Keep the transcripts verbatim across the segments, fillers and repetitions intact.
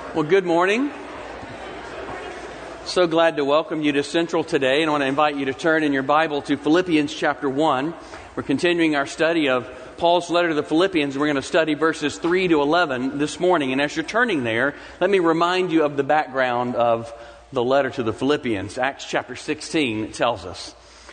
Well, good morning. So glad to welcome you to Central today, and I want to invite you to turn in your Bible to Philippians chapter one. We're continuing our study of Paul's letter to the Philippians. We're going to study verses three to eleven this morning. And as you're turning there, let me remind you of the background of the letter to the Philippians. Acts chapter sixteen tells us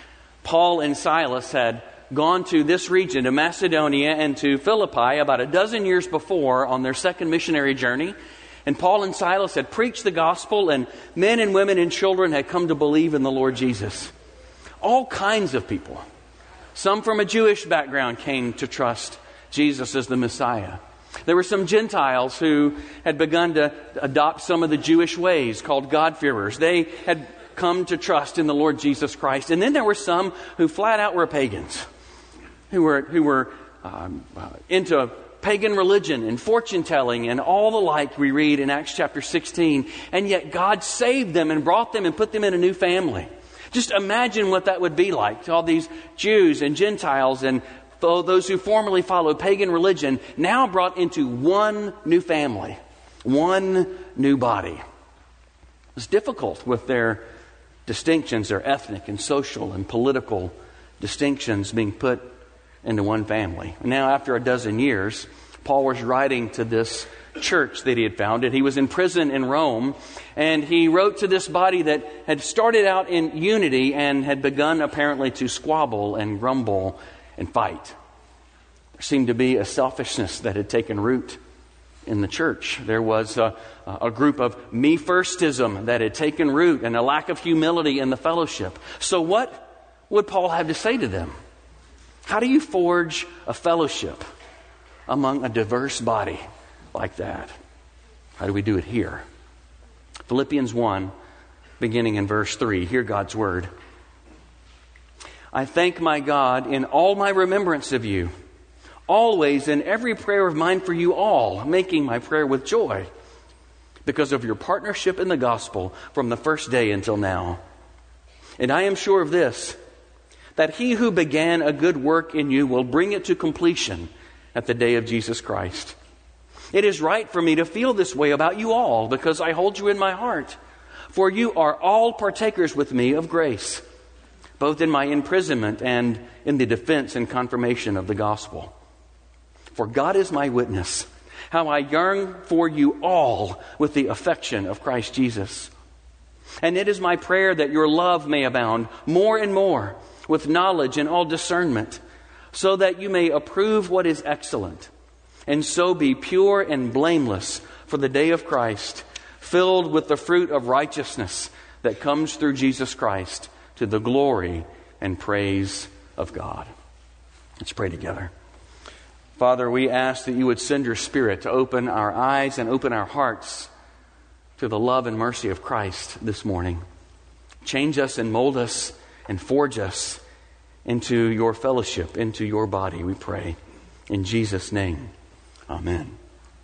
Paul and Silas had gone to this region, to Macedonia and to Philippi, about a dozen years before on their second missionary journey. And Paul and Silas had preached the gospel, and men and women and children had come to believe in the Lord Jesus. All kinds of people. Some from a Jewish background came to trust Jesus as the Messiah. There were some Gentiles who had begun to adopt some of the Jewish ways, called God-fearers. They had come to trust in the Lord Jesus Christ. And then there were some who flat out were pagans, who were, who were um, uh, into pagan religion and fortune-telling and all the like we read in Acts chapter sixteen. And yet God saved them and brought them and put them in a new family. Just imagine what that would be like. All these Jews and Gentiles and those who formerly followed pagan religion now brought into one new family, one new body. It's difficult with their distinctions, their ethnic and social and political distinctions being put into one family. Now, after a dozen years, Paul was writing to this church that he had founded. He was in prison in Rome, and he wrote to this body that had started out in unity and had begun apparently to squabble and grumble and fight. There seemed to be a selfishness that had taken root in the church. There was a, a group of me-firstism that had taken root and a lack of humility in the fellowship. So what would Paul have to say to them? How do you forge a fellowship among a diverse body like that? How do we do it here? Philippians one, beginning in verse three. Hear God's word. I thank my God in all my remembrance of you, always in every prayer of mine for you all, making my prayer with joy, because of your partnership in the gospel from the first day until now. And I am sure of this, that he who began a good work in you will bring it to completion at the day of Jesus Christ. It is right for me to feel this way about you all, because I hold you in my heart. For you are all partakers with me of grace, both in my imprisonment and in the defense and confirmation of the gospel. For God is my witness, how I yearn for you all with the affection of Christ Jesus. And it is my prayer that your love may abound more and more with knowledge and all discernment, so that you may approve what is excellent, and so be pure and blameless for the day of Christ, filled with the fruit of righteousness that comes through Jesus Christ, to the glory and praise of God. Let's pray together. Father, we ask that you would send your Spirit to open our eyes and open our hearts to the love and mercy of Christ this morning. Change us and mold us and forge us into your fellowship, into your body, we pray. In Jesus' name, amen.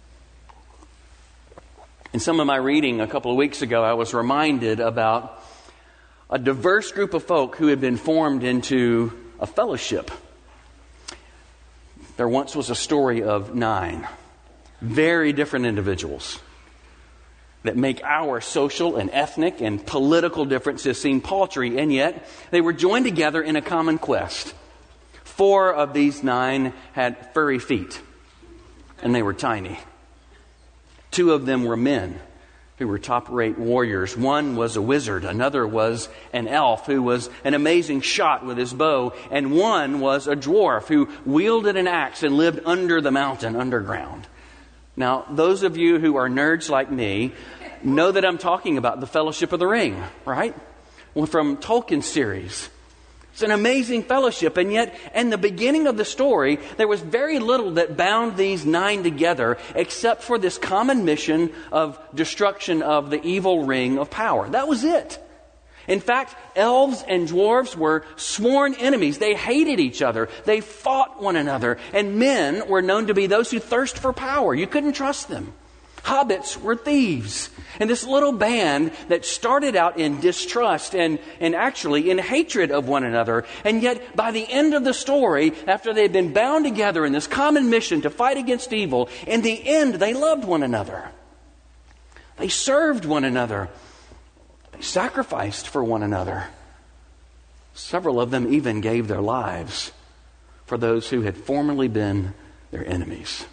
In some of my reading a couple of weeks ago, I was reminded about a diverse group of folk who had been formed into a fellowship. There once was a story of nine very different individuals that make our social and ethnic and political differences seem paltry, and yet they were joined together in a common quest. Four of these nine had furry feet, and they were tiny. Two of them were men who were top-rate warriors. One was a wizard, another was an elf who was an amazing shot with his bow, and one was a dwarf who wielded an axe and lived under the mountain underground. Now, those of you who are nerds like me know that I'm talking about the Fellowship of the Ring, right? Well, from Tolkien's series. It's an amazing fellowship, and yet in the beginning of the story, there was very little that bound these nine together except for this common mission of destruction of the evil ring of power. That was it. In fact, elves and dwarves were sworn enemies. They hated each other. They fought one another. And men were known to be those who thirst for power. You couldn't trust them. Hobbits were thieves. And this little band that started out in distrust and, and actually in hatred of one another. And yet by the end of the story, after they had been bound together in this common mission to fight against evil, in the end they loved one another. They served one another. They sacrificed for one another. Several of them even gave their lives for those who had formerly been their enemies.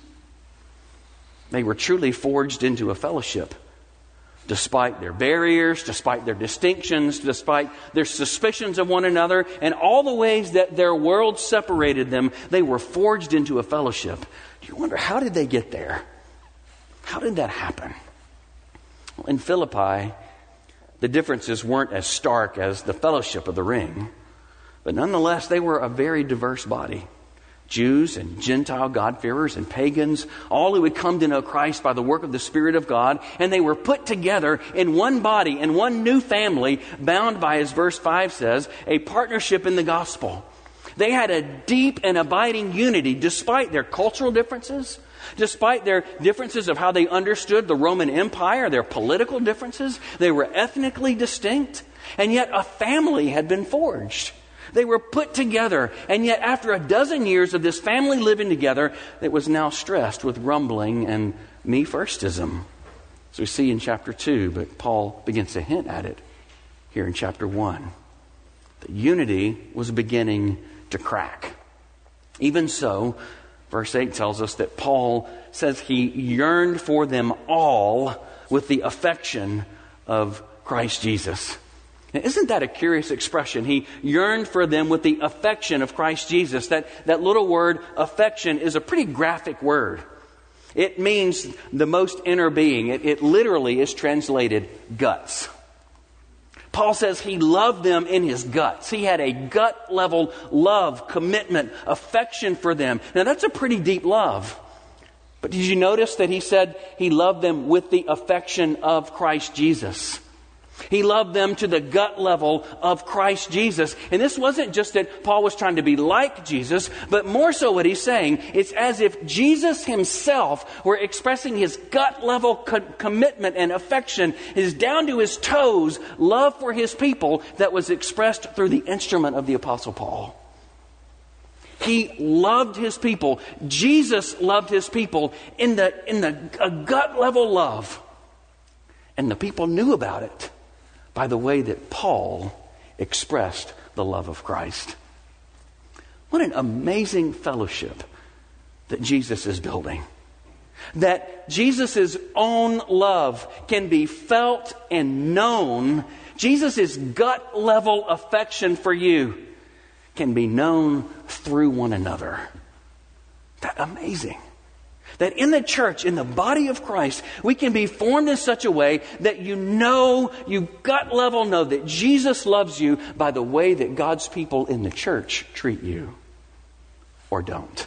They were truly forged into a fellowship. Despite their barriers, despite their distinctions, despite their suspicions of one another, and all the ways that their world separated them, they were forged into a fellowship. Do you wonder, how did they get there? How did that happen? Well, in Philippi, the differences weren't as stark as the fellowship of the ring, but nonetheless, they were a very diverse body. Jews and Gentile God-fearers and pagans, all who had come to know Christ by the work of the Spirit of God, and they were put together in one body, in one new family, bound by, as verse five says, a partnership in the gospel. They had a deep and abiding unity despite their cultural differences, despite their differences of how they understood the Roman Empire, their political differences. They were ethnically distinct, and yet a family had been forged. They were put together, and yet after a dozen years of this family living together, it was now stressed with grumbling and me-firstism. So we see in chapter two, but Paul begins to hint at it here in chapter one. The unity was beginning to crack. Even so, verse eight tells us that Paul says he yearned for them all with the affection of Christ Jesus. Now, isn't that a curious expression? He yearned for them with the affection of Christ Jesus. That, that little word, affection, is a pretty graphic word. It means the most inner being. It, it literally is translated guts. Paul says he loved them in his guts. He had a gut-level love, commitment, affection for them. Now, that's a pretty deep love. But did you notice that he said he loved them with the affection of Christ Jesus? He loved them to the gut level of Christ Jesus. And this wasn't just that Paul was trying to be like Jesus, but more so what he's saying, it's as if Jesus himself were expressing his gut level co- commitment and affection, his down to his toes love for his people that was expressed through the instrument of the Apostle Paul. He loved his people. Jesus loved his people in the, in the a gut level love. And the people knew about it by the way that Paul expressed the love of Christ. What an amazing fellowship that Jesus is building. That Jesus' own love can be felt and known. Jesus' gut level affection for you can be known through one another. That's amazing. That in the church, in the body of Christ, we can be formed in such a way that you know, you gut level know that Jesus loves you by the way that God's people in the church treat you or don't.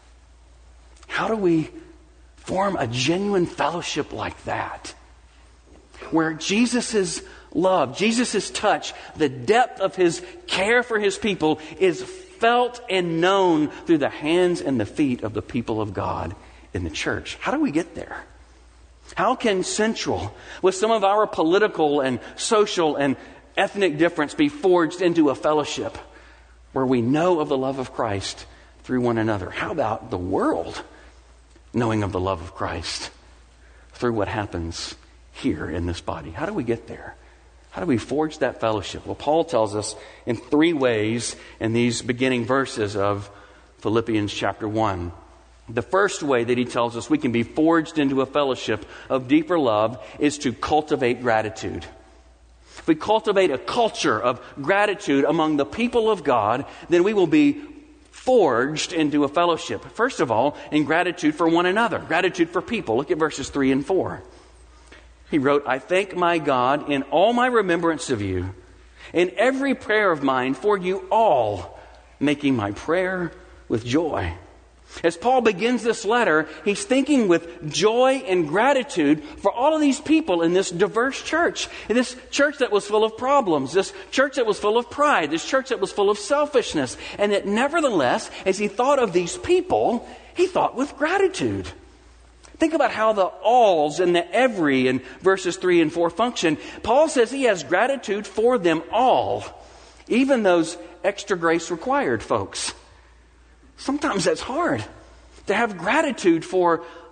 How do we form a genuine fellowship like that? Where Jesus' love, Jesus' touch, the depth of his care for his people is felt and known through the hands and the feet of the people of God in the church. How do we get there? How can Central, with some of our political and social and ethnic difference, be forged into a fellowship where we know of the love of Christ through one another? How about the world knowing of the love of Christ through what happens here in this body? How do we get there? How do we forge that fellowship? Well, Paul tells us in three ways in these beginning verses of Philippians chapter one. The first way that he tells us we can be forged into a fellowship of deeper love is to cultivate gratitude. If we cultivate a culture of gratitude among the people of God, then we will be forged into a fellowship. First of all, in gratitude for one another, gratitude for people. Look at verses three and four. He wrote, I thank my God in all my remembrance of you, in every prayer of mine for you all, making my prayer with joy. As Paul begins this letter, he's thinking with joy and gratitude for all of these people in this diverse church. In this church that was full of problems, this church that was full of pride, this church that was full of selfishness. And that nevertheless, as he thought of these people, he thought with gratitude. Think about how the alls and the every in verses three and four function. Paul says he has gratitude for them all, even those extra grace required folks. Sometimes that's hard to have gratitude for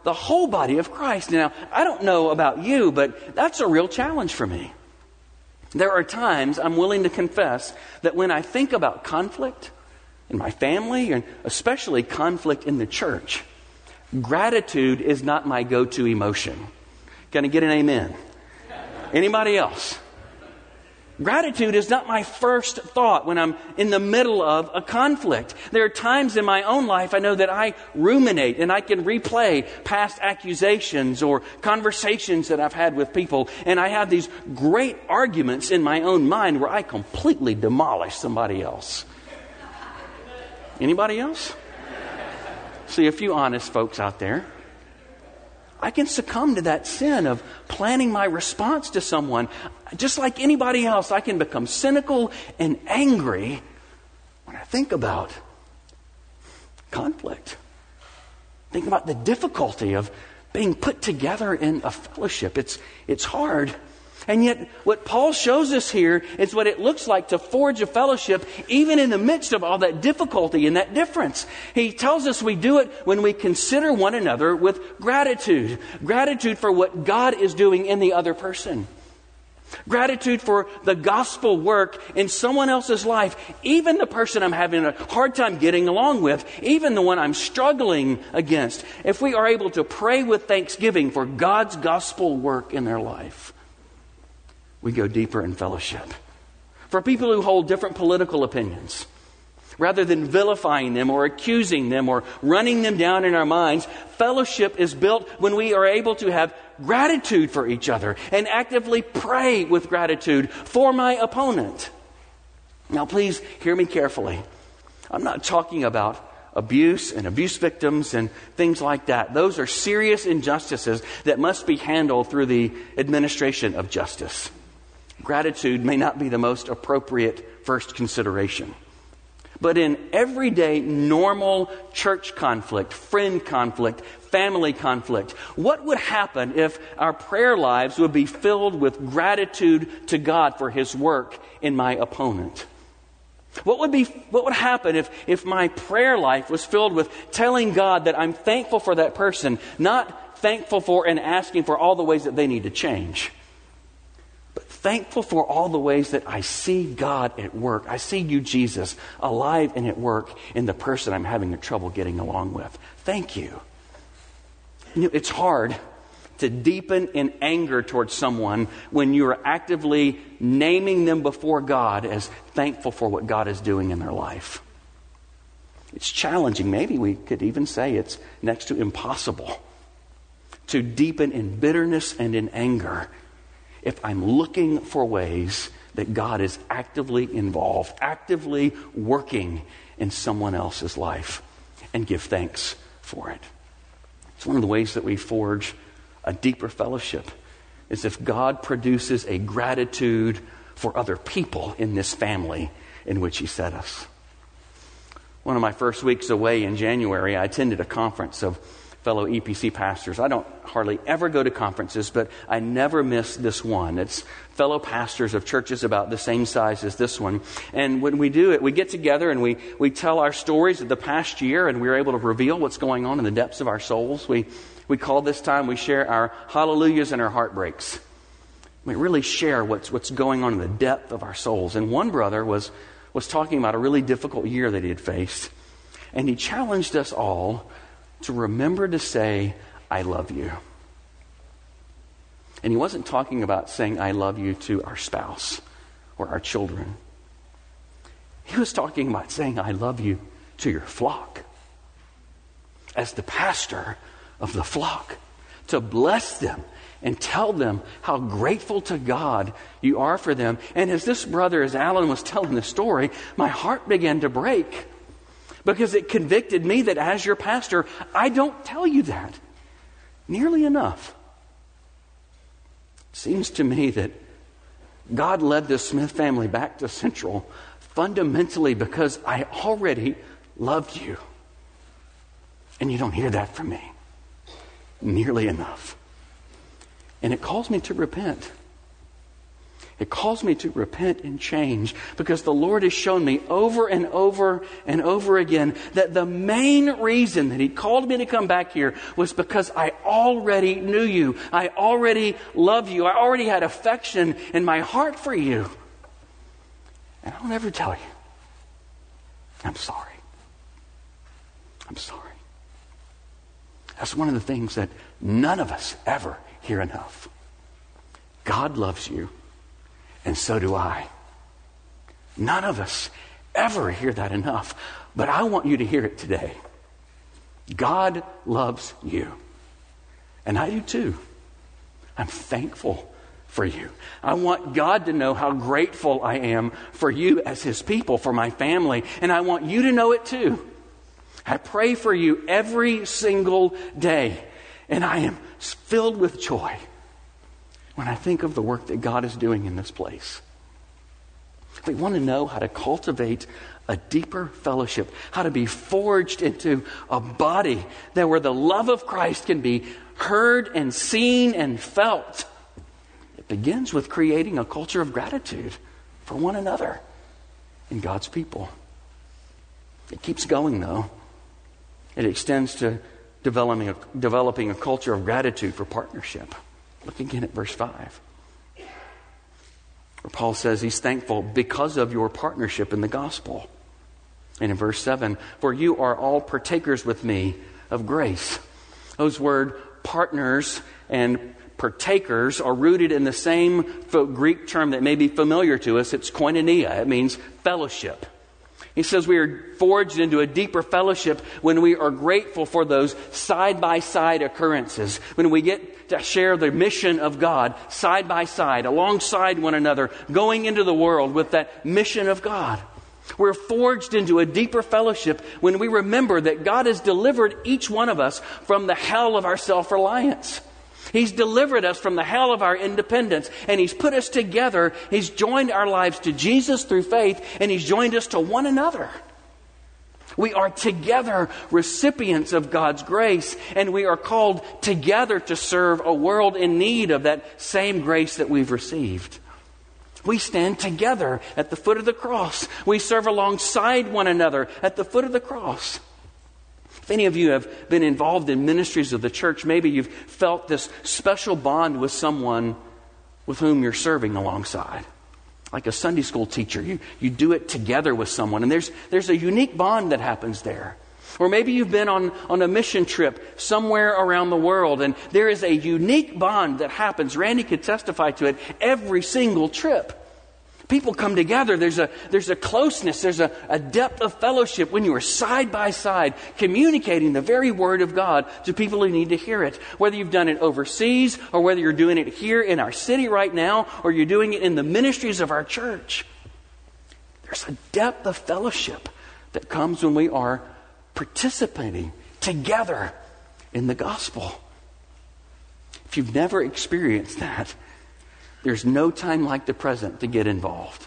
the whole body of Christ. Now, I don't know about you, but that's a real challenge for me. There are times, I'm willing to confess, that when I think about conflict in my family, and especially conflict in the church, gratitude is not my go-to emotion. Can I get an amen? Anybody else? Gratitude is not my first thought when I'm in the middle of a conflict. There are times in my own life I know that I ruminate and I can replay past accusations or conversations that I've had with people, and I have these great arguments in my own mind where I completely demolish somebody else. Anybody else? See, a few honest folks out there. I can succumb to that sin of planning my response to someone. Just like anybody else, I can become cynical and angry when I think about conflict. Think about the difficulty of being put together in a fellowship. It's, it's hard. And yet, what Paul shows us here is what it looks like to forge a fellowship, even in the midst of all that difficulty and that difference. He tells us we do it when we consider one another with gratitude. Gratitude for what God is doing in the other person. Gratitude for the gospel work in someone else's life, even the person I'm having a hard time getting along with, even the one I'm struggling against. If we are able to pray with thanksgiving for God's gospel work in their life, we go deeper in fellowship. For people who hold different political opinions, rather than vilifying them or accusing them or running them down in our minds, fellowship is built when we are able to have gratitude for each other and actively pray with gratitude for my opponent. Now, please hear me carefully. I'm not talking about abuse and abuse victims and things like that. Those are serious injustices that must be handled through the administration of justice. Gratitude may not be the most appropriate first consideration. But in everyday, normal church conflict, friend conflict, family conflict, what would happen if our prayer lives would be filled with gratitude to God for His work in my opponent? What would be, what would happen if, if my prayer life was filled with telling God that I'm thankful for that person, not thankful for and asking for all the ways that they need to change, but thankful for all the ways that I see God at work. I see you, Jesus, alive and at work in the person I'm having trouble getting along with. Thank you. You know, it's hard to deepen in anger towards someone when you are actively naming them before God as thankful for what God is doing in their life. It's challenging. Maybe we could even say it's next to impossible to deepen in bitterness and in anger if I'm looking for ways that God is actively involved, actively working in someone else's life, and give thanks for it. It's one of the ways that we forge a deeper fellowship is if God produces a gratitude for other people in this family in which He set us. One of my first weeks away in January, I attended a conference of fellow E P C pastors. I don't hardly ever go to conferences, but I never miss this one. It's fellow pastors of churches about the same size as this one. And when we do it, we get together and we, we tell our stories of the past year, and we're able to reveal what's going on in the depths of our souls. We we call this time, we share our hallelujahs and our heartbreaks. We really share what's what's going on in the depth of our souls. And one brother was was talking about a really difficult year that he had faced. And he challenged us all to remember to say, I love you. And he wasn't talking about saying, I love you to our spouse or our children. He was talking about saying, I love you to your flock. As the pastor of the flock, to bless them and tell them how grateful to God you are for them. And as this brother, as Alan was telling the story, my heart began to break. Because it convicted me that as your pastor, I don't tell you that nearly enough. It seems to me that God led the Smith family back to Central fundamentally because I already loved you. And you don't hear that from me nearly enough. And it calls me to repent. It calls me to repent and change, because the Lord has shown me over and over and over again that the main reason that He called me to come back here was because I already knew you. I already love you. I already had affection in my heart for you. And I'll never tell you, I'm sorry. I'm sorry. That's one of the things that none of us ever hear enough. God loves you, and so do I. None of us ever hear that enough, but I want you to hear it today. God loves you, and I do too. I'm thankful for you. I want God to know how grateful I am for you as His people, for my family, and I want you to know it too. I pray for you every single day, and I am filled with joy when I think of the work that God is doing in this place. We want to know how to cultivate a deeper fellowship, how to be forged into a body that where the love of Christ can be heard and seen and felt. It begins with creating a culture of gratitude for one another and God's people. It keeps going, though. It extends to developing a, developing a culture of gratitude for partnership. Look again at verse five. Where Paul says he's thankful because of your partnership in the gospel. And in verse seven, for you are all partakers with me of grace. Those word partners and partakers are rooted in the same Greek term that may be familiar to us. It's koinonia. It means fellowship. He says we are forged into a deeper fellowship when we are grateful for those side-by-side occurrences. When we get to share the mission of God side by side, alongside one another, going into the world with that mission of God. We're forged into a deeper fellowship when we remember that God has delivered each one of us from the hell of our self-reliance. He's delivered us from the hell of our independence, and He's put us together. He's joined our lives to Jesus through faith, and He's joined us to one another. We are together recipients of God's grace, and we are called together to serve a world in need of that same grace that we've received. We stand together at the foot of the cross. We serve alongside one another at the foot of the cross. If any of you have been involved in ministries of the church, maybe you've felt this special bond with someone with whom you're serving alongside. Like a Sunday school teacher, you, you do it together with someone, and there's, there's a unique bond that happens there. Or maybe you've been on, on a mission trip somewhere around the world, and there is a unique bond that happens. Randy could testify to it every single trip. People come together. There's a there's a closeness. There's a, a depth of fellowship when you are side by side communicating the very word of God to people who need to hear it. Whether you've done it overseas or whether you're doing it here in our city right now or you're doing it in the ministries of our church. There's a depth of fellowship that comes when we are participating together in the gospel. If you've never experienced that, there's no time like the present to get involved.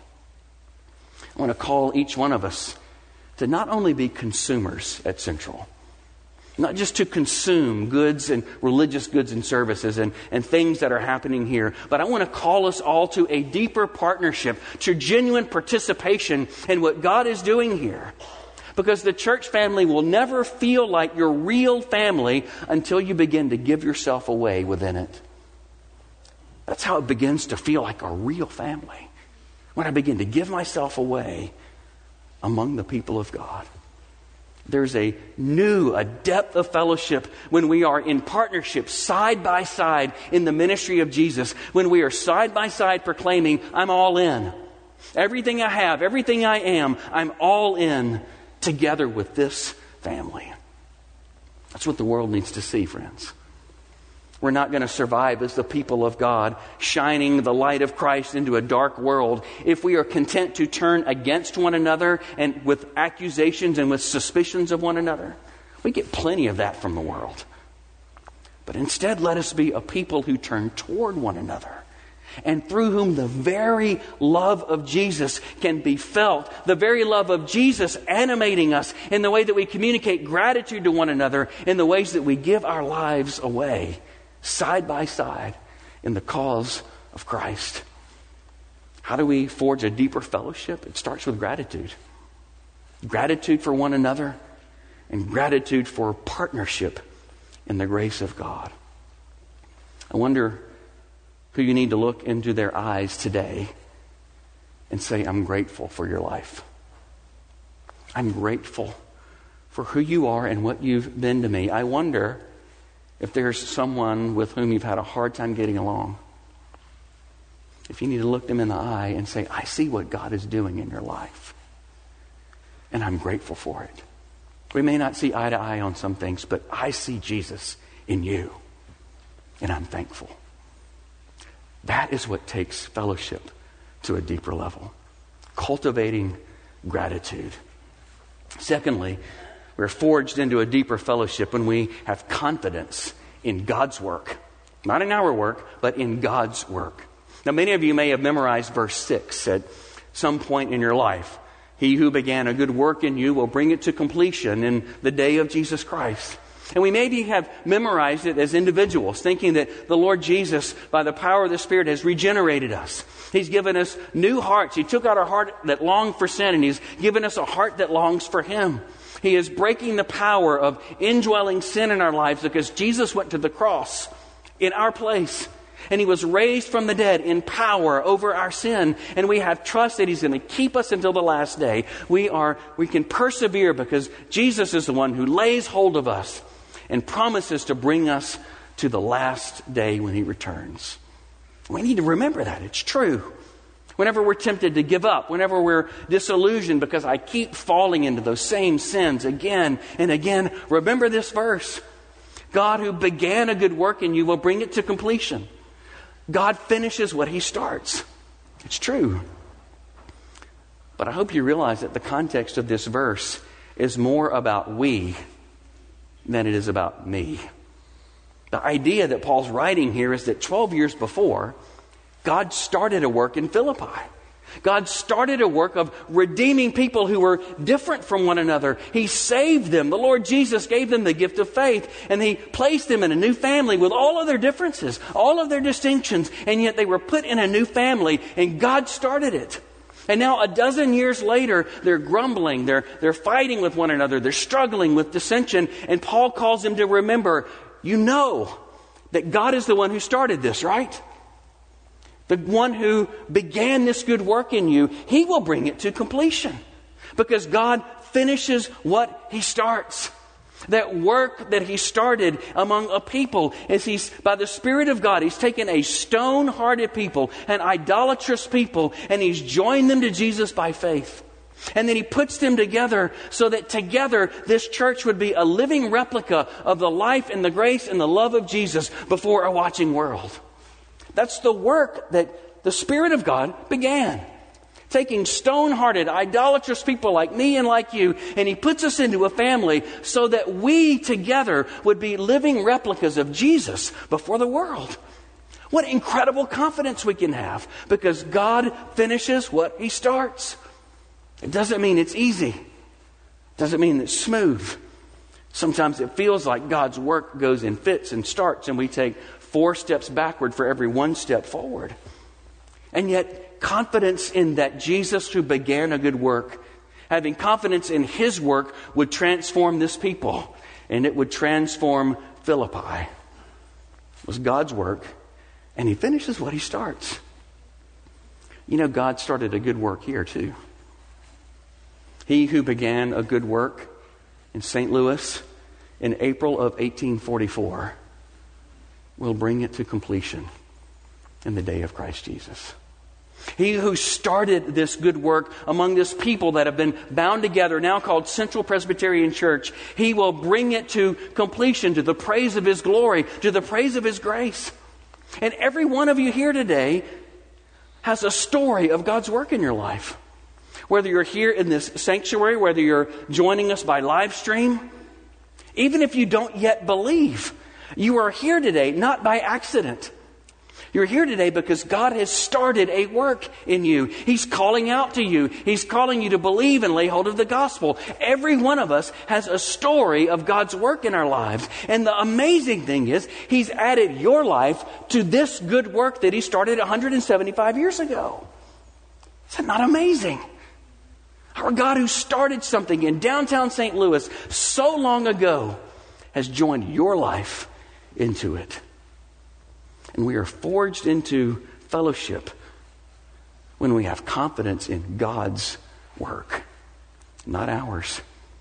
I want to call each one of us to not only be consumers at Central, not just to consume goods and religious goods and services and, and things that are happening here, but I want to call us all to a deeper partnership, to genuine participation in what God is doing here. Because the church family will never feel like your real family until you begin to give yourself away within it. That's how it begins to feel like a real family. When I begin to give myself away among the people of God. There's a new, a depth of fellowship when we are in partnership side by side in the ministry of Jesus. When we are side by side proclaiming, I'm all in. Everything I have, everything I am, I'm all in together with this family. That's what the world needs to see, friends. We're not going to survive as the people of God, shining the light of Christ into a dark world, if we are content to turn against one another and with accusations and with suspicions of one another. We get plenty of that from the world. But instead, let us be a people who turn toward one another, and through whom the very love of Jesus can be felt, the very love of Jesus animating us in the way that we communicate gratitude to one another, in the ways that we give our lives away side by side in the cause of Christ. How do we forge a deeper fellowship? It starts with gratitude. Gratitude for one another and gratitude for partnership in the grace of God. I wonder who you need to look into their eyes today and say, I'm grateful for your life. I'm grateful for who you are and what you've been to me. I wonder if there's someone with whom you've had a hard time getting along. If you need to look them in the eye and say, I see what God is doing in your life, and I'm grateful for it. We may not see eye to eye on some things, but I see Jesus in you, and I'm thankful. That is what takes fellowship to a deeper level. Cultivating gratitude. Secondly, we're forged into a deeper fellowship when we have confidence in God's work. Not in our work, but in God's work. Now, many of you may have memorized verse six at some point in your life. He who began a good work in you will bring it to completion in the day of Jesus Christ. And we maybe have memorized it as individuals, thinking that the Lord Jesus, by the power of the Spirit, has regenerated us. He's given us new hearts. He took out our heart that longed for sin, and He's given us a heart that longs for Him. He is breaking the power of indwelling sin in our lives because Jesus went to the cross in our place. And He was raised from the dead in power over our sin. And we have trust that He's going to keep us until the last day. We are, we can persevere because Jesus is the one who lays hold of us and promises to bring us to the last day when He returns. We need to remember that. It's true. Whenever we're tempted to give up, whenever we're disillusioned because I keep falling into those same sins again and again, remember this verse. God who began a good work in you will bring it to completion. God finishes what He starts. It's true. But I hope you realize that the context of this verse is more about we than it is about me. The idea that Paul's writing here is that twelve years before, God started a work in Philippi. God started a work of redeeming people who were different from one another. He saved them. The Lord Jesus gave them the gift of faith, and He placed them in a new family with all of their differences, all of their distinctions, and yet they were put in a new family, and God started it. And now a dozen years later, they're grumbling, they're, they're fighting with one another, they're struggling with dissension, and Paul calls them to remember, you know that God is the one who started this, right? The one who began this good work in you, He will bring it to completion. Because God finishes what He starts. That work that He started among a people, as He's, by the Spirit of God, He's taken a stone-hearted people, an idolatrous people, and He's joined them to Jesus by faith. And then He puts them together so that together this church would be a living replica of the life and the grace and the love of Jesus before a watching world. That's the work that the Spirit of God began. Taking stone-hearted, idolatrous people like me and like you, and He puts us into a family so that we together would be living replicas of Jesus before the world. What incredible confidence we can have because God finishes what He starts. It doesn't mean it's easy. It doesn't mean it's smooth. Sometimes it feels like God's work goes in fits and starts, and we take four steps backward for every one step forward. And yet, confidence in that Jesus who began a good work, having confidence in His work, would transform this people, and it would transform Philippi. It was God's work, and He finishes what He starts. You know, God started a good work here too. He who began a good work in Saint Louis in April of eighteen forty-four will bring it to completion in the day of Christ Jesus. He who started this good work among this people that have been bound together, now called Central Presbyterian Church, He will bring it to completion, to the praise of His glory, to the praise of His grace. And every one of you here today has a story of God's work in your life. Whether you're here in this sanctuary, whether you're joining us by live stream, even if you don't yet believe, you are here today not by accident. You're here today because God has started a work in you. He's calling out to you. He's calling you to believe and lay hold of the gospel. Every one of us has a story of God's work in our lives. And the amazing thing is, He's added your life to this good work that He started one hundred seventy-five years ago. Is that not amazing? Our God who started something in downtown Saint Louis so long ago has joined your life into it. And we are forged into fellowship when we have confidence in God's work, not ours.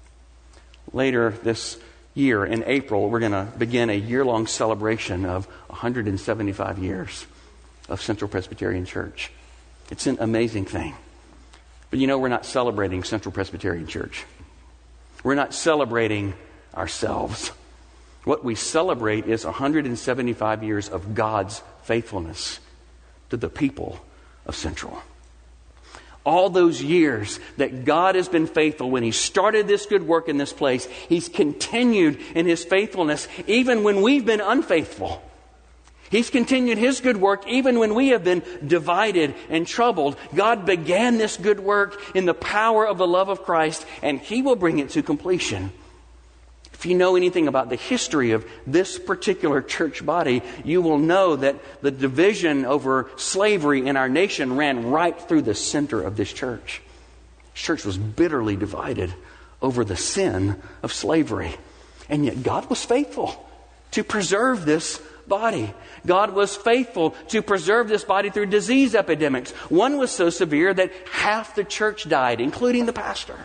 Later this year, in April, we're going to begin a year-long celebration of one hundred seventy-five years of Central Presbyterian Church. It's an amazing thing. But you know, we're not celebrating Central Presbyterian Church. We're not celebrating ourselves. What we celebrate is one hundred seventy-five years of God's faithfulness to the people of Central. All those years that God has been faithful when He started this good work in this place, He's continued in His faithfulness even when we've been unfaithful. He's continued His good work even when we have been divided and troubled. God began this good work in the power of the love of Christ, and He will bring it to completion. If you know anything about the history of this particular church body, you will know that the division over slavery in our nation ran right through the center of this church. This church was bitterly divided over the sin of slavery. And yet God was faithful to preserve this body. God was faithful to preserve this body through disease epidemics. One was so severe that half the church died, including the pastor.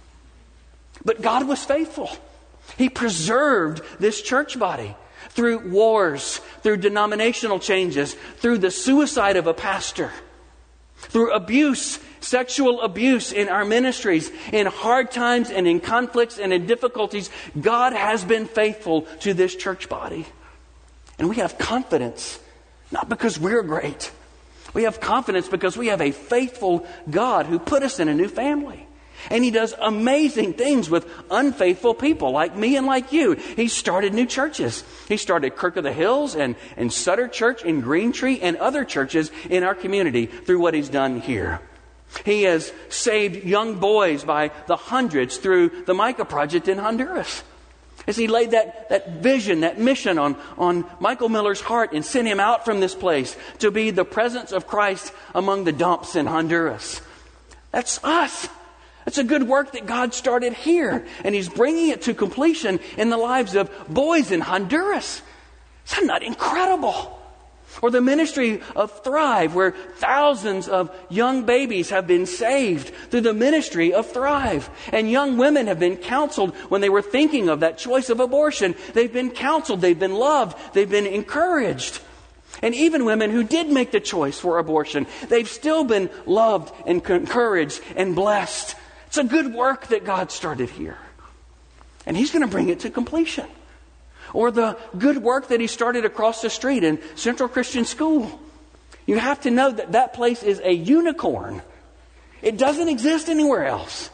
But God was faithful. He preserved this church body through wars, through denominational changes, through the suicide of a pastor, through abuse, sexual abuse in our ministries, in hard times and in conflicts and in difficulties. God has been faithful to this church body. And we have confidence, not because we're great. We have confidence because we have a faithful God who put us in a new family. And He does amazing things with unfaithful people like me and like you. He started new churches. He started Kirk of the Hills and, and Sutter Church in Green Tree and other churches in our community through what He's done here. He has saved young boys by the hundreds through the Micah Project in Honduras. As He laid that, that vision, that mission on, on Michael Miller's heart and sent him out from this place to be the presence of Christ among the dumps in Honduras. That's us. It's a good work that God started here, and He's bringing it to completion in the lives of boys in Honduras. Is that not incredible? Or the ministry of Thrive, where thousands of young babies have been saved through the ministry of Thrive. And young women have been counseled when they were thinking of that choice of abortion. They've been counseled, they've been loved, they've been encouraged. And even women who did make the choice for abortion, they've still been loved and encouraged and blessed. It's a good work that God started here. And He's going to bring it to completion. Or the good work that He started across the street in Central Christian School. You have to know that that place is a unicorn. It doesn't exist anywhere else.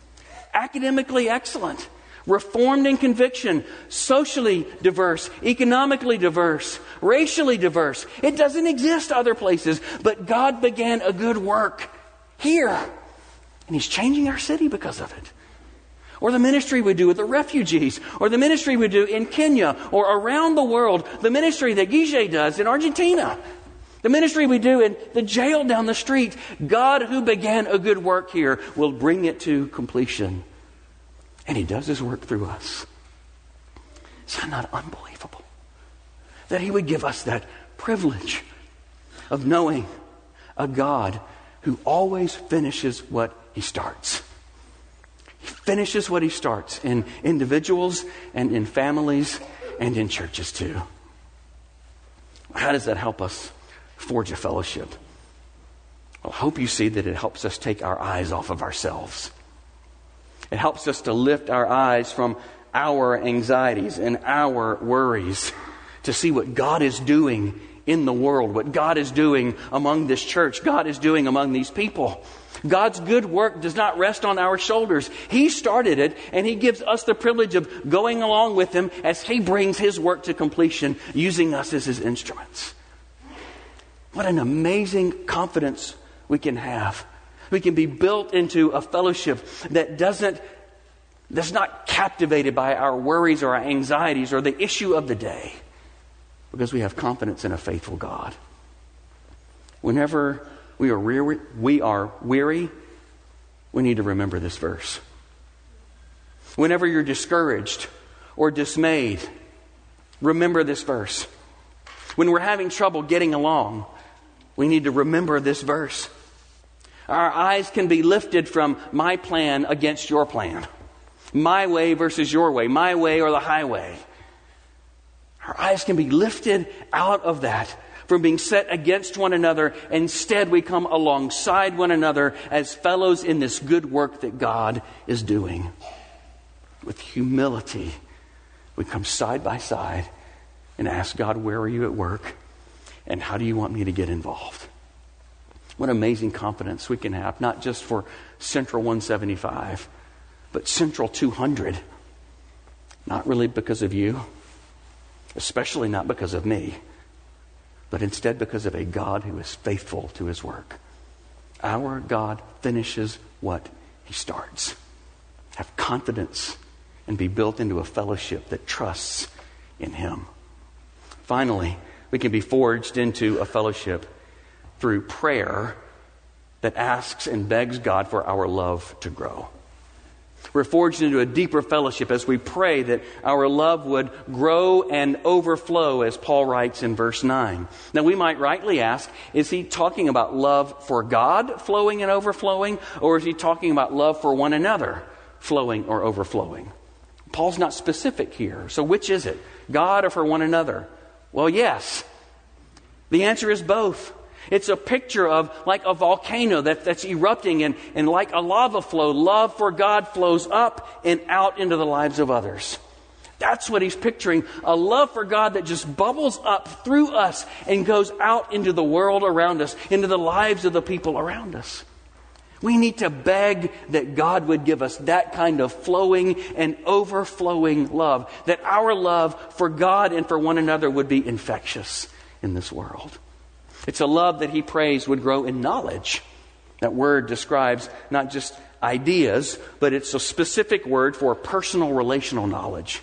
Academically excellent, reformed in conviction, socially diverse, economically diverse, racially diverse. It doesn't exist other places, but God began a good work here. And He's changing our city because of it. Or the ministry we do with the refugees, or the ministry we do in Kenya, or around the world, the ministry that Guige does in Argentina, the ministry we do in the jail down the street. God, who began a good work here, will bring it to completion. And He does His work through us. Is that not unbelievable? That He would give us that privilege of knowing a God who always finishes what He starts. He finishes what He starts in individuals and in families and in churches too. How does that help us forge a fellowship? Well, I hope you see that it helps us take our eyes off of ourselves. It helps us to lift our eyes from our anxieties and our worries to see what God is doing in the world, what God is doing among this church, God is doing among these people. God's good work does not rest on our shoulders. He started it, and He gives us the privilege of going along with Him as He brings His work to completion, using us as His instruments. What an amazing confidence we can have. We can be built into a fellowship that doesn't, that's not captivated by our worries or our anxieties or the issue of the day, because we have confidence in a faithful God. Whenever we are weary, we are weary, we need to remember this verse. Whenever you're discouraged or dismayed, remember this verse. When we're having trouble getting along, we need to remember this verse. Our eyes can be lifted from my plan against your plan. My way versus your way. My way or the highway. Our eyes can be lifted out of that, from being set against one another. Instead, we come alongside one another as fellows in this good work that God is doing. With humility, we come side by side and ask God, where are you at work? And how do you want me to get involved? What amazing confidence we can have, not just for Central one seventy-five, but Central two hundred. Not really because of you, especially not because of me, but instead because of a God who is faithful to his work. Our God finishes what he starts. Have confidence and be built into a fellowship that trusts in him. Finally, we can be forged into a fellowship through prayer that asks and begs God for our love to grow. We're forged into a deeper fellowship as we pray that our love would grow and overflow, as Paul writes in verse nine. Now, we might rightly ask, is he talking about love for God flowing and overflowing, or is he talking about love for one another flowing or overflowing? Paul's not specific here. So which is it? God or for one another? Well, yes. The answer is both. It's a picture of like a volcano that, that's erupting, and, and like a lava flow, love for God flows up and out into the lives of others. That's what he's picturing. A love for God that just bubbles up through us and goes out into the world around us, into the lives of the people around us. We need to beg that God would give us that kind of flowing and overflowing love, that our love for God and for one another would be infectious in this world. It's a love that he prays would grow in knowledge. That word describes not just ideas, but it's a specific word for personal relational knowledge.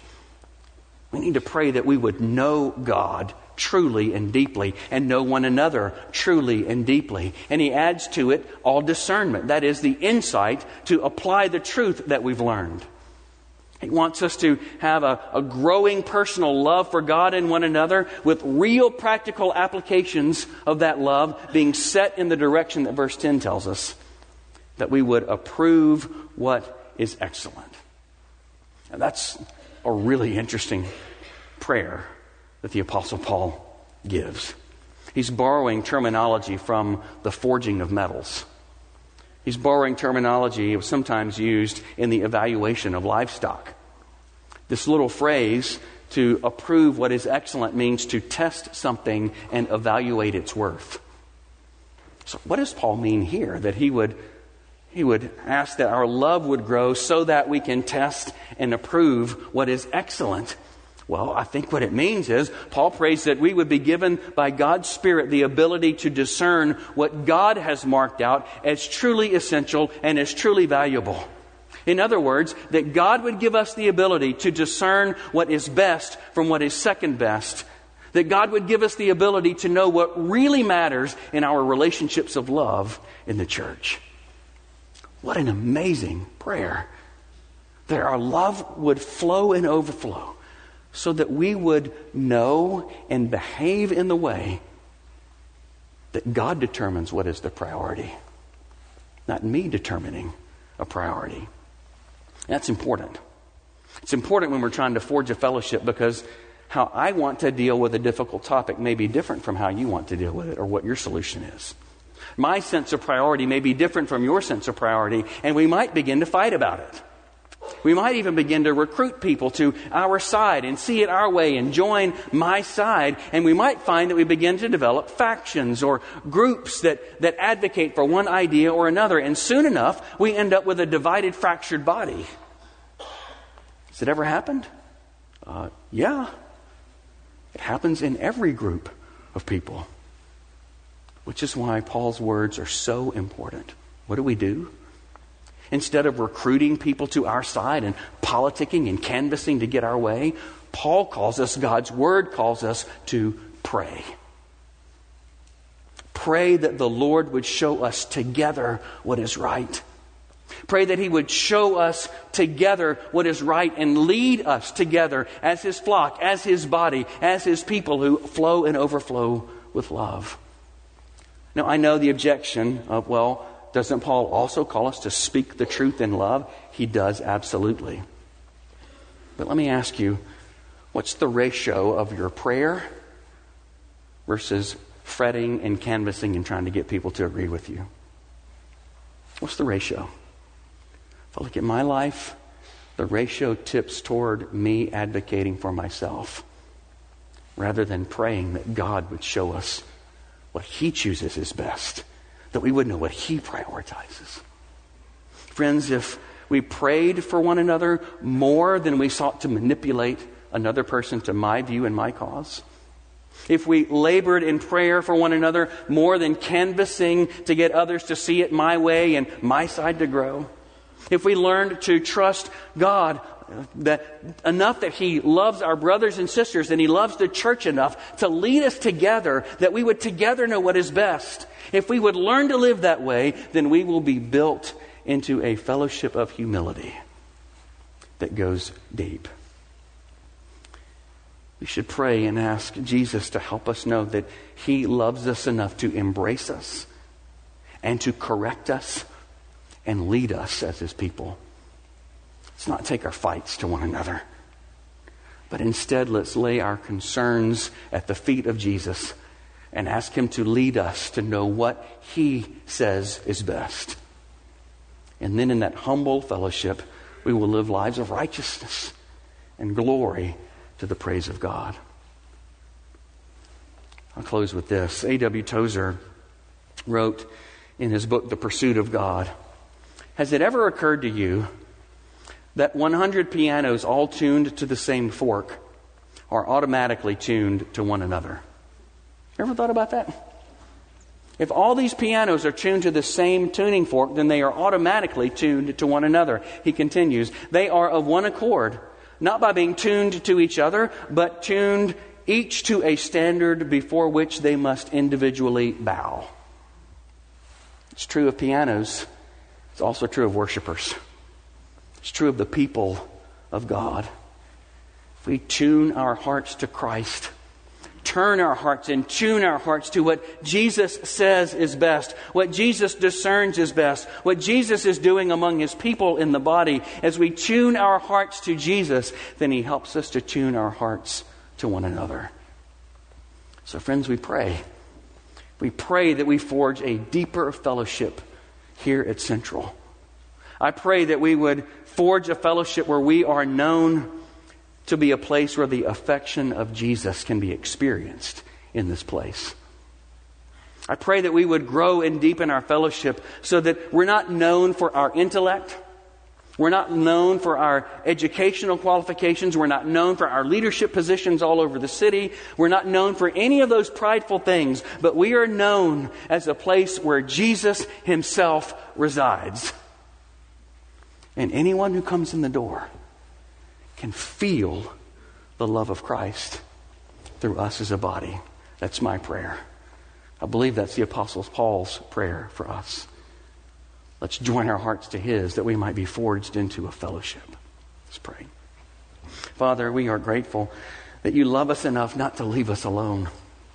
We need to pray that we would know God truly and deeply, and know one another truly and deeply. And he adds to it all discernment. That is the insight to apply the truth that we've learned. He wants us to have a, a growing personal love for God and one another, with real practical applications of that love being set in the direction that verse ten tells us, that we would approve what is excellent. And that's a really interesting prayer that the Apostle Paul gives. He's borrowing terminology from the forging of metals. He's borrowing terminology that was sometimes used in the evaluation of livestock. This little phrase, to approve what is excellent, means to test something and evaluate its worth. So what does Paul mean here? That he would, he would ask that our love would grow so that we can test and approve what is excellent. Well, I think what it means is Paul prays that we would be given by God's Spirit the ability to discern what God has marked out as truly essential and as truly valuable. In other words, that God would give us the ability to discern what is best from what is second best. That God would give us the ability to know what really matters in our relationships of love in the church. What an amazing prayer. That our love would flow and overflow, so that we would know and behave in the way that God determines what is the priority, not me determining a priority. That's important. It's important when we're trying to forge a fellowship, because how I want to deal with a difficult topic may be different from how you want to deal with it, or what your solution is. My sense of priority may be different from your sense of priority, and we might begin to fight about it. We might even begin to recruit people to our side and see it our way and join my side. And we might find that we begin to develop factions or groups that, that advocate for one idea or another. And soon enough, we end up with a divided, fractured body. Has it ever happened? Uh, yeah. It happens in every group of people. Which is why Paul's words are so important. What do we do? Instead of recruiting people to our side and politicking and canvassing to get our way, Paul calls us, God's Word calls us to pray. pray that the Lord would show us together what is right. Pray that He would show us together what is right and lead us together as His flock, as His body, as His people who flow and overflow with love. Now, I know the objection of, well, doesn't Paul also call us to speak the truth in love? He does, absolutely. But let me ask you, what's the ratio of your prayer versus fretting and canvassing and trying to get people to agree with you? What's the ratio? If I look at my life, the ratio tips toward me advocating for myself rather than praying that God would show us what He chooses is best, that we would know what He prioritizes. Friends, if we prayed for one another more than we sought to manipulate another person to my view and my cause, if we labored in prayer for one another more than canvassing to get others to see it my way and my side to grow, if we learned to trust God that enough that He loves our brothers and sisters and He loves the church enough to lead us together, that we would together know what is best, if we would learn to live that way, then we will be built into a fellowship of humility that goes deep. We should pray and ask Jesus to help us know that He loves us enough to embrace us and to correct us and lead us as His people. Let's not take our fights to one another, but instead let's lay our concerns at the feet of Jesus and ask Him to lead us to know what He says is best. And then in that humble fellowship, we will live lives of righteousness and glory to the praise of God. I'll close with this. A W Tozer wrote in his book, The Pursuit of God, has it ever occurred to you that one hundred pianos all tuned to the same fork are automatically tuned to one another? Ever thought about that? If all these pianos are tuned to the same tuning fork, then they are automatically tuned to one another. He continues, they are of one accord, not by being tuned to each other, but tuned each to a standard before which they must individually bow. It's true of pianos. It's also true of worshipers. It's true of the people of God. If we tune our hearts to Christ, turn our hearts and tune our hearts to what Jesus says is best, what Jesus discerns is best, what Jesus is doing among His people in the body. As we tune our hearts to Jesus, then He helps us to tune our hearts to one another. So friends, we pray. We pray that we forge a deeper fellowship here at Central. I pray that we would forge a fellowship where we are known to be a place where the affection of Jesus can be experienced in this place. I pray that we would grow and deepen our fellowship so that we're not known for our intellect. We're not known for our educational qualifications. We're not known for our leadership positions all over the city. We're not known for any of those prideful things, but we are known as a place where Jesus Himself resides. And anyone who comes in the door can feel the love of Christ through us as a body. That's my prayer. I believe that's the Apostle Paul's prayer for us. Let's join our hearts to his that we might be forged into a fellowship. Let's pray. Father, we are grateful that you love us enough not to leave us alone.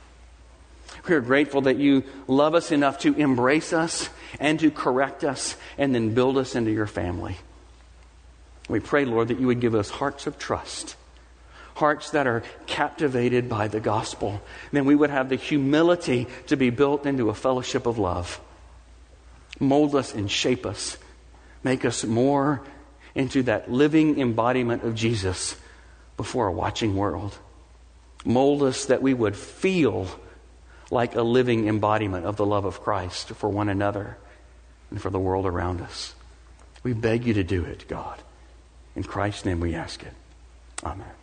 We are grateful that you love us enough to embrace us and to correct us and then build us into your family. We pray, Lord, that you would give us hearts of trust, hearts that are captivated by the gospel. Then we would have the humility to be built into a fellowship of love. Mold us and shape us. Make us more into that living embodiment of Jesus before a watching world. Mold us that we would feel like a living embodiment of the love of Christ for one another and for the world around us. We beg you to do it, God. In Christ's name we ask it. Amen.